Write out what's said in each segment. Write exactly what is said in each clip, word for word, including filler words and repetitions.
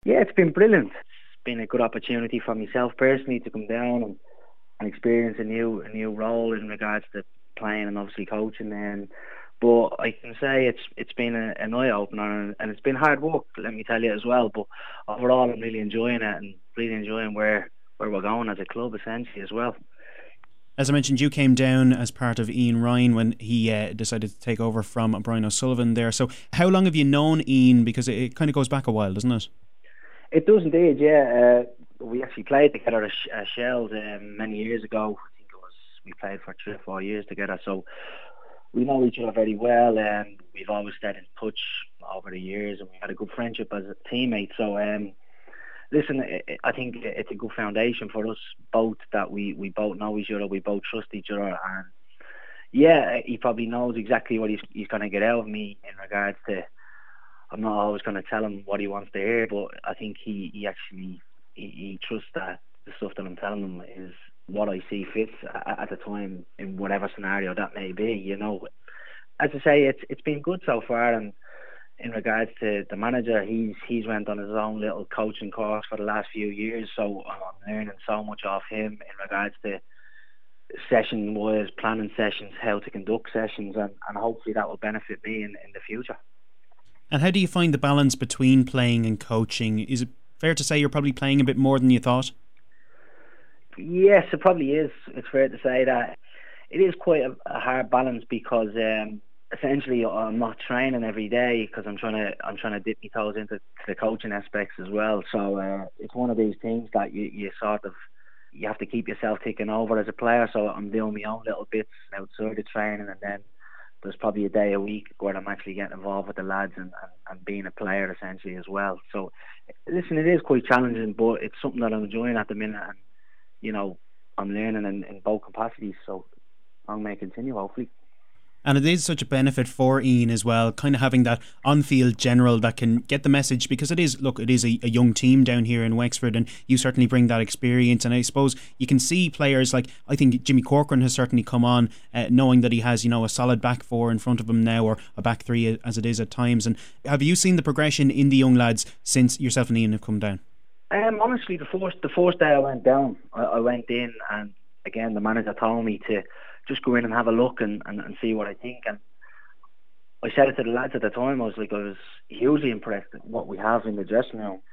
Yeah, it's been brilliant. It's been a good opportunity for myself personally to come down and, and experience a new a new role in regards to playing and obviously coaching. And but I can say it's it's been a, an eye opener, and, and it's been hard work. Let me tell you as well. But overall, I'm really enjoying it and really enjoying where where we're going as a club essentially as well. As I mentioned, you came down as part of Ian Ryan when he uh, decided to take over from Brian O'Sullivan there. So how long have you known Ian? Because it, it kind of goes back a while, doesn't it? It does indeed, yeah. Uh, we actually played together at, Sh- at Shells um, many years ago. I think it was we played for three or four years together, so we know each other very well, and we've always stayed in touch over the years, and we had a good friendship as a teammate. So, um, listen, I I think it's a good foundation for us both that we, we both know each other, we both trust each other, and yeah, he probably knows exactly what he's he's going to get out of me in regards to. I'm not always going to tell him what he wants to hear, but I think he, he actually he, he trusts that the stuff that I'm telling him is what I see fit at, at the time in whatever scenario that may be. You know, as I say, it's it's been good so far, and in regards to the manager, he's he's went on his own little coaching course for the last few years, so I'm learning so much off him in regards to session wise planning sessions, how to conduct sessions, and, and hopefully that will benefit me in, in the future. And how do you find the balance between playing and coaching? Is it fair to say you're probably playing a bit more than you thought? Yes, it probably is. It's fair to say that it is quite a, a hard balance because um, essentially I'm not training every day because I'm trying to I'm trying to dip my toes into the coaching aspects as well. So uh, it's one of these things that you, you sort of you have to keep yourself ticking over as a player. So I'm doing my own little bits outside of training, and then there's probably a day a week where I'm actually getting involved with the lads and, and, and being a player essentially as well. So listen, it is quite challenging, but it's something that I'm enjoying at the minute, and you know I'm learning in, in both capacities. So I may continue hopefully. And it is such a benefit for Ian as well, kind of having that on-field general that can get the message, because it is, look, it is a, a young team down here in Wexford, and you certainly bring that experience. And I suppose you can see players like, I think Jimmy Corcoran has certainly come on uh, knowing that he has, you know, a solid back four in front of him now, or a back three as it is at times. And have you seen the progression in the young lads since yourself and Ian have come down? Um, honestly, the first the first day I went down, I, I went in, and again the manager told me to just go in and have a look and, and, and see what I think. And I said it to the lads at the time. I was like, I was hugely impressed at what we have in the dressing room.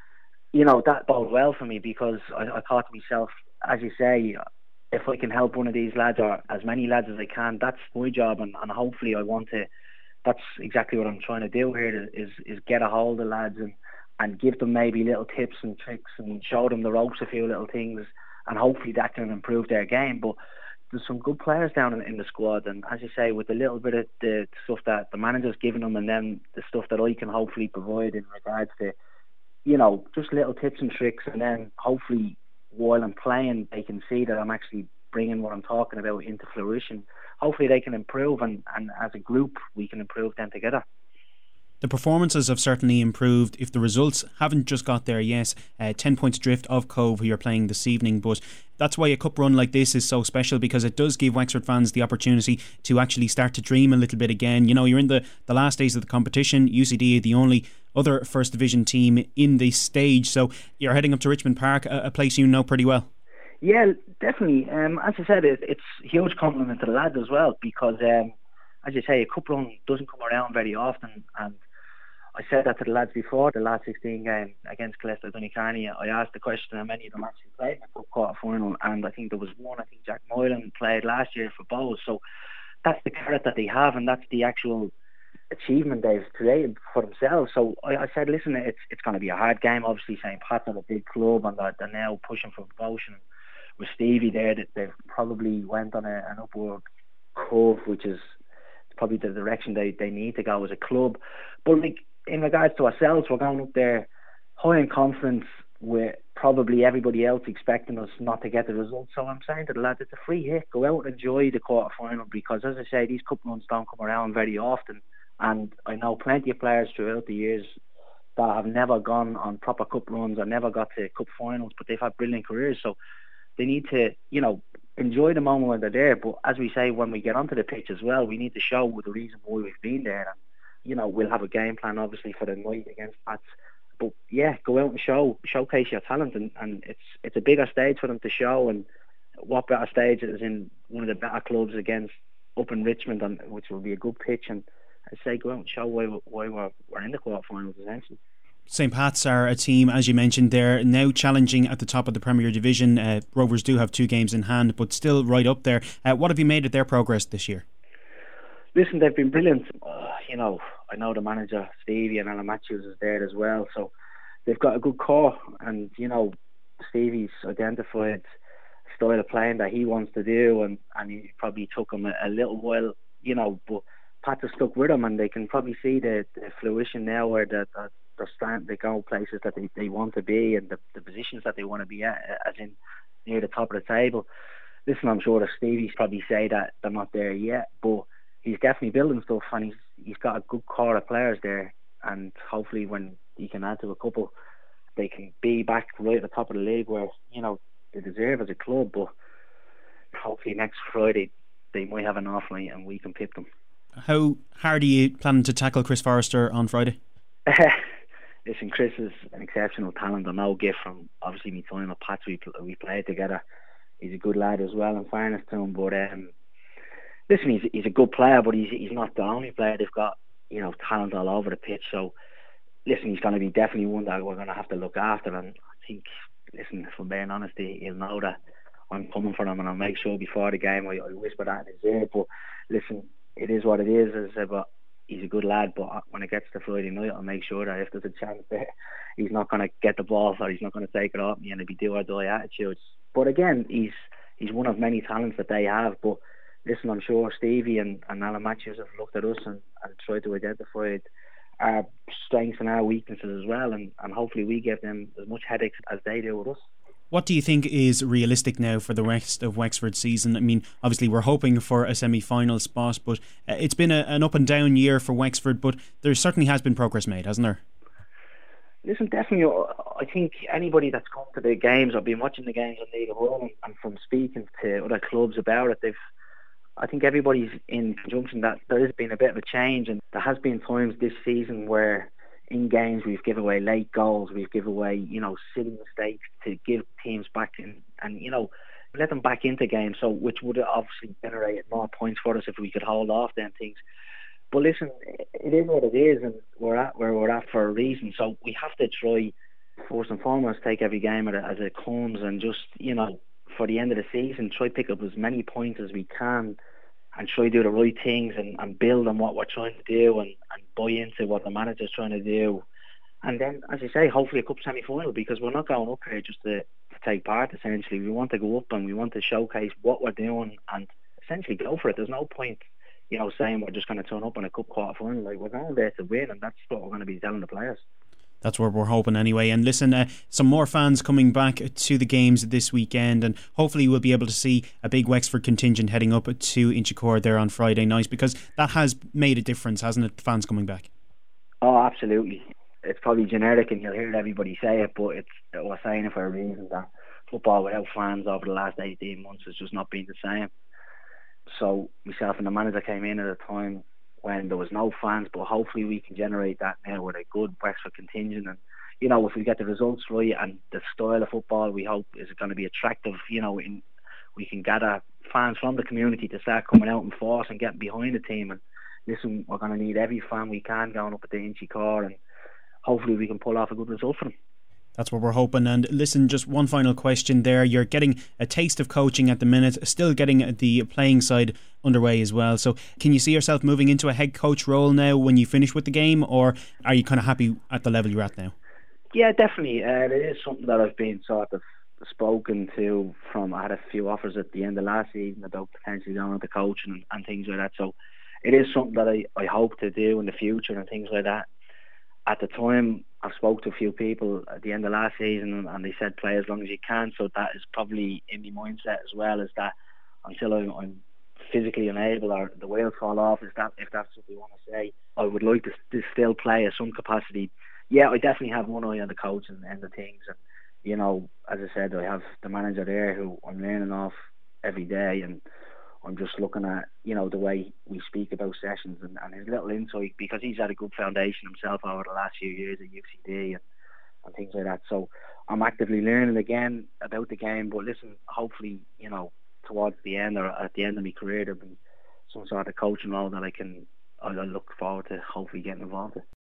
You know, that bode well for me because I, I thought to myself, as you say, if I can help one of these lads or as many lads as I can, that's my job, and, and hopefully I want to. That's exactly what I'm trying to do here is is get a hold of lads and and give them maybe little tips and tricks and show them the ropes, a few little things, and hopefully that can improve their game. But there's some good players down in, in the squad, and as you say, with a little bit of the stuff that the manager's giving them, and then the stuff that I can hopefully provide in regards to, you know, just little tips and tricks, and then hopefully while I'm playing, they can see that I'm actually bringing what I'm talking about into fruition. Hopefully they can improve, and, and as a group, we can improve them together. The performances have certainly improved. If the results haven't just got there, yes, uh, ten points drift of Cove, who you're playing this evening, but that's why a cup run like this is so special, because it does give Wexford fans the opportunity to actually start to dream a little bit again. You know, you're in the, the last days of the competition. U C D are the only other First Division team in this stage, so you're heading up to Richmond Park, a, a place you know pretty well. Yeah, definitely. Um, as I said, it, it's a huge compliment to the lads as well, because um, as you say, a cup run doesn't come around very often, and I said that to the lads before the last sixteen game against Colester Donecarney. I asked the question how many of them actually played in the cup quarter final, and I think there was one. I think Jack Moylan played last year for Bows. So that's the carrot that they have, and that's the actual achievement they've created for themselves. So I, I said, listen, it's it's going to be a hard game. Obviously, Saint Pat's are a big club, and they're, they're now pushing for promotion. With Stevie there, that they've probably went on a, an upward curve, which is probably the direction they, they need to go as a club. But like, in regards to ourselves, we're going up there high in confidence with probably everybody else expecting us not to get the result. So I'm saying to the lads, it's a free hit. Go out and enjoy the quarter final, because as I say, these cup runs don't come around very often, and I know plenty of players throughout the years that have never gone on proper cup runs or never got to cup finals, but they've had brilliant careers. So they need to, you know, enjoy the moment when they're there. But as we say, when we get onto the pitch as well, we need to show the reason why we've been there. And, you know, we'll have a game plan, obviously, for the night against Pats. But yeah, go out and show, showcase your talent, and, and it's it's a bigger stage for them to show. And what better stage is in one of the better clubs against up in Richmond, and which will be a good pitch. And I say go out and show why why we're, we're in the quarterfinals essentially. Saint Pat's are a team, as you mentioned, they're now challenging at the top of the Premier Division. Uh, Rovers do have two games in hand, but still right up there. Uh, what have you made of their progress this year? Listen, they've been brilliant. Uh, you know, I know the manager, Stevie, and Alan Matthews is there as well. So they've got a good core. And, you know, Stevie's identified a style of playing that he wants to do. And, and he probably took him a, a little while, you know, but Pat has stuck with him. And they can probably see the, the fruition now where the, the, they're starting to go places that they, they want to be, and the, the positions that they want to be at, as in near the top of the table. Listen, I'm sure that Stevie's probably say that they're not there yet, but he's definitely building stuff, and he's he's got a good core of players there, and hopefully when he can add to a couple, they can be back right at the top of the league where, you know, they deserve as a club. But hopefully next Friday they might have an off night and we can pip them. How hard are you planning to tackle Chris Forrester on Friday? Listen, Chris is an exceptional talent. I know gift from obviously me time at Pats. We we played together. He's a good lad as well, in fairness to him. But um, listen, he's he's a good player, but he's he's not the only player. They've got, you know, talent all over the pitch. So listen, he's going to be definitely one that we're going to have to look after. And I think, listen, if I'm being honest, he'll know that I'm coming for him, and I'll make sure before the game I, I whisper that in his ear. But listen, it is what it is. As I said, but he's a good lad. But when it gets to Friday night, I'll make sure that if there's a chance there, he's not going to get the ball, or he's not going to take it off me, and it'll be do or die attitudes. But again, he's he's one of many talents that they have. But listen, I'm sure Stevie and, and Alan Matthews have looked at us and, and tried to identify our strengths and our weaknesses as well, and, and hopefully we give them as much headaches as they do with us. What do you think is realistic now for the rest of Wexford's season? I mean, obviously we're hoping for a semi-final spot, but uh, it's been a, an up and down year for Wexford, but there certainly has been progress made, hasn't there? Listen, definitely, I think anybody that's come to the games or been watching the games in League of Ireland, and from speaking to other clubs about it, they've I think everybody's in conjunction that there has been a bit of a change, and there has been times this season where in games we've given away late goals, we've given away, you know, silly mistakes to give teams back in, and, you know, let them back into games, so which would have obviously generated more points for us if we could hold off them things. But listen, it is what it is, and we're at where we're at for a reason. So we have to try, first and foremost, take every game as it comes, and just, you know, for the end of the season, try pick up as many points as we can, and try to do the right things, and, and build on what we're trying to do, and, and buy into what the manager's trying to do. And then, as I say, hopefully a cup semi-final, because we're not going up here just to, to take part, essentially. We want to go up and we want to showcase what we're doing and essentially go for it. There's no point, you know, saying we're just going to turn up in a cup quarter final. Like, we're going there to win, and that's what we're going to be telling the players. That's what we're hoping anyway. And listen, uh, some more fans coming back to the games this weekend, and hopefully we'll be able to see a big Wexford contingent heading up to Inchicore there on Friday night, because that has made a difference, hasn't it, fans coming back? Oh, absolutely. It's probably generic and you'll hear everybody say it, but it's we're saying it for a reason, that football without fans over the last eighteen months has just not been the same. So myself and the manager came in at a time when there was no fans, but hopefully we can generate that now with a good Wexford contingent. And, you know, if we get the results right and the style of football we hope is going to be attractive, you know, in, we can gather fans from the community to start coming out in force and getting behind the team. And listen, we're going to need every fan we can going up at the Inchicore, and hopefully we can pull off a good result for them. That's what we're hoping. And listen, just one final question there. You're getting a taste of coaching at the minute, still getting the playing side underway as well. So can you see yourself moving into a head coach role now when you finish with the game, or are you kind of happy at the level you're at now? Yeah, definitely. Uh, it is something that I've been sort of spoken to from. I had a few offers at the end of last season about potentially going into coaching and, and things like that. So it is something that I, I hope to do in the future and things like that. At the time, I spoke to a few people at the end of last season, and they said play as long as you can. So that is probably in my mindset as well, is that until I'm, I'm physically unable or the wheels fall off, is that if that's what we want to say, I would like to, to still play at some capacity. Yeah, I definitely have one eye on the coaching end of things, and, you know, as I said, I have the manager there who I'm learning off every day, and I'm just looking at, you know, the way we speak about sessions and, and his little insight, because he's had a good foundation himself over the last few years at U C D, and and things like that. So I'm actively learning again about the game. But listen, hopefully, you know, towards the end or at the end of my career, there'll be some sort of coaching role that I can I look forward to hopefully getting involved in.